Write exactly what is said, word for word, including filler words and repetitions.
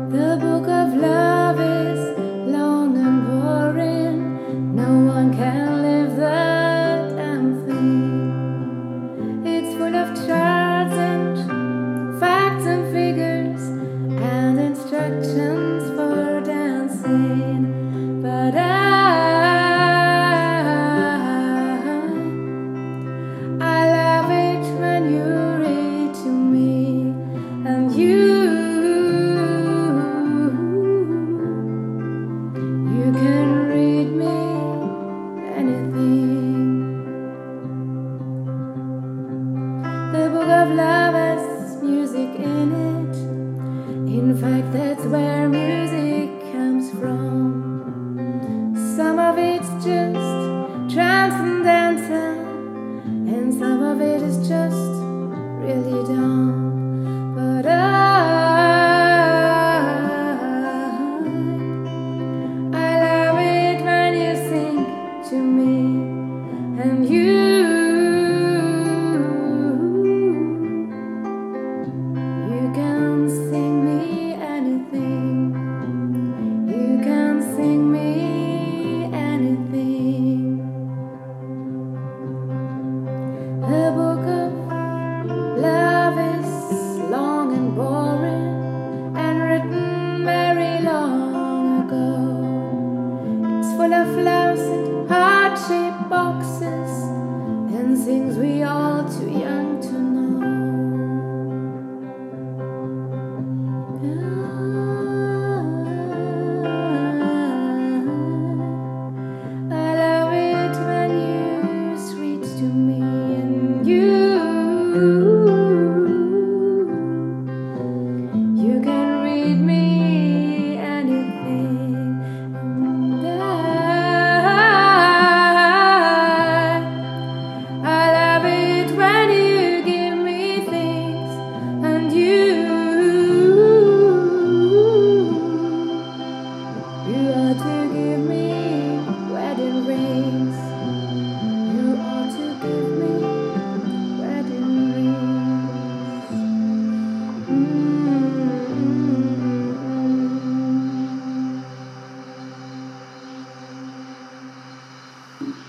The book of love is long and boring. No one can live that damn thing. It's full of charts and facts and figures and instructions for dancing. But I, I love it when you read to me and you. You can read me anything. The book of love has music in it. In fact, that's where music comes from. Some of it's just transcendental, and some of it is just really dumb. But I to me and you, you can sing me anything, you can sing me anything. The book of love is long and boring and written very long ago. It's full of flowers and heart-shaped boxes and things we all too young to know. I love it when you read to me and you, you can read me anything. And you ought to give me wedding rings. You ought to give me wedding rings. Mm-hmm.